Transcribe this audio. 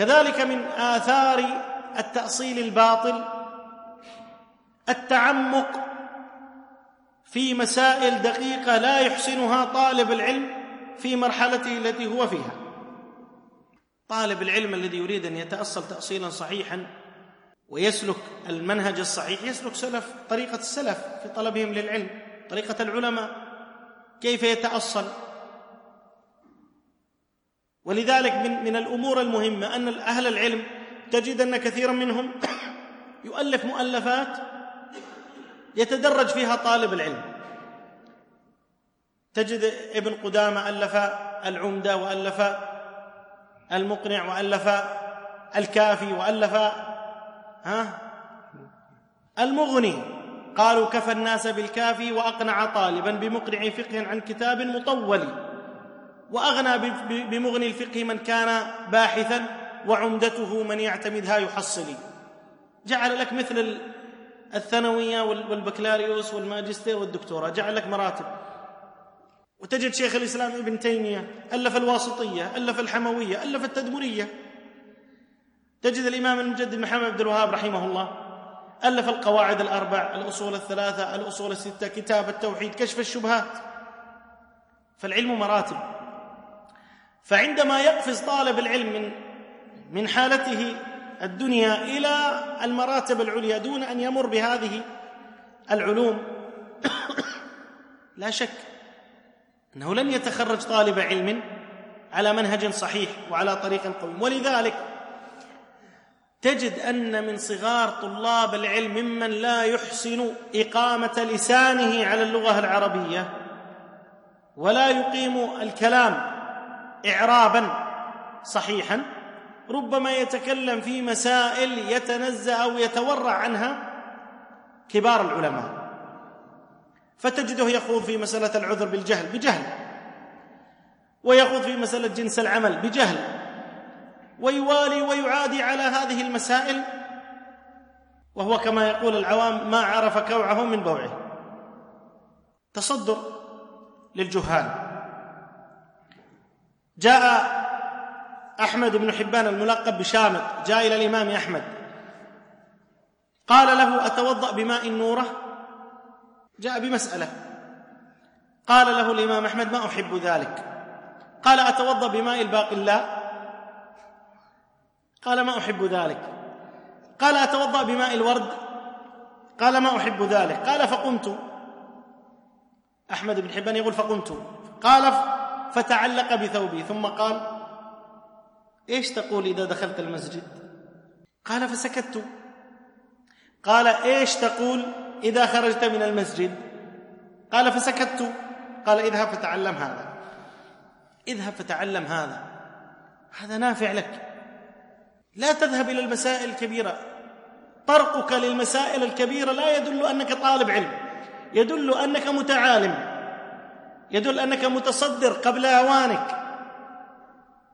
كذلك من آثار التأصيل الباطل التعمق في مسائل دقيقة لا يحسنها طالب العلم في مرحلته التي هو فيها. طالب العلم الذي يريد أن يتأصل تأصيلا صحيحا ويسلك المنهج الصحيح يسلك طريقة السلف في طلبهم للعلم، طريقة العلماء كيف يتأصل. ولذلك من الأمور المهمة أن أهل العلم تجد أن كثيرا منهم يؤلف مؤلفات يتدرج فيها طالب العلم. تجد ابن قدامة ألف العمدة، وألف المقنع، وألف الكافي، وألف المغني. قالوا كفى الناس بالكافي وأقنع طالبا بمقنع فقه عن كتاب مطول، وأغنى بمغني الفقه من كان باحثا، وعمدته من يعتمدها يحصلي. جعل لك مثل الثانوية والبكالوريوس والماجستير والدكتوراه، جعل لك مراتب. وتجد شيخ الإسلام ابن تيمية ألف الواسطية، ألف الحموية، ألف التدمرية. تجد الإمام المجدد محمد عبد الوهاب رحمه الله ألف القواعد الأربع، الأصول الثلاثة، الأصول الستة، كتاب التوحيد، كشف الشبهات. فالعلم مراتب. فعندما يقفز طالب العلم من حالته الدنيا إلى المراتب العليا دون أن يمر بهذه العلوم لا شك أنه لن يتخرج طالب علم على منهج صحيح وعلى طريق قويم. ولذلك تجد أن من صغار طلاب العلم ممن لا يحسن إقامة لسانه على اللغة العربية ولا يقيم الكلام إعرابا صحيحا، ربما يتكلم في مسائل يتنزه أو يتورع عنها كبار العلماء. فتجده يخوض في مسألة العذر بالجهل بجهل، ويخوض في مسألة جنس العمل بجهل، ويوالي ويعادي على هذه المسائل، وهو كما يقول العوام ما عرف كوعه من بوعه. تصدر للجهال. جاء أحمد بن حبان الملقب بشامط، جاء إلى الإمام أحمد قال له أتوضأ بماء النورة؟ جاء بمسألة. قال له الإمام أحمد ما أحب ذلك. قال أتوضأ بماء الباقلاء؟ قال ما أحب ذلك. قال أتوضأ بماء الورد؟ قال ما أحب ذلك. قال فقمت. أحمد بن حبان يقول فقمت. قال فتعلق بثوبي ثم قال إيش تقول إذا دخلت المسجد؟ قال فسكت. قال إيش تقول إذا خرجت من المسجد؟ قال فسكت. قال اذهب فتعلم هذا، اذهب فتعلم هذا، هذا نافع لك. لا تذهب إلى المسائل الكبيرة. طرقك للمسائل الكبيرة لا يدل أنك طالب علم، يدل أنك متعالم، يدل أنك متصدر قبل أوانك.